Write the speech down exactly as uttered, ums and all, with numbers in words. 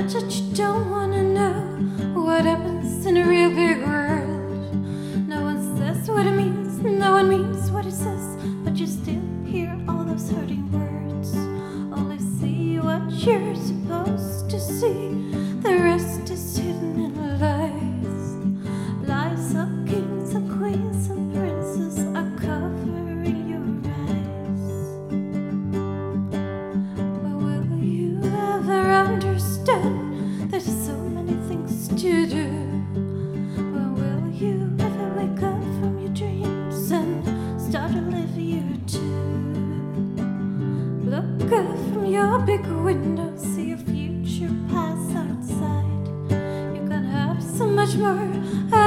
much that you don't wanna know what happens in a real big world. No one says what it means, no one means what it says, but you still hear all those hurting words. Only see what you're supposed to see, the rest is hidden in lies. Lies of kings and queens and princes are covering your eyes. But will you ever understand there's so many things to do? When will you ever wake up from your dreams and start to live your too? Look up from your big window, see your future pass outside. You can have so much more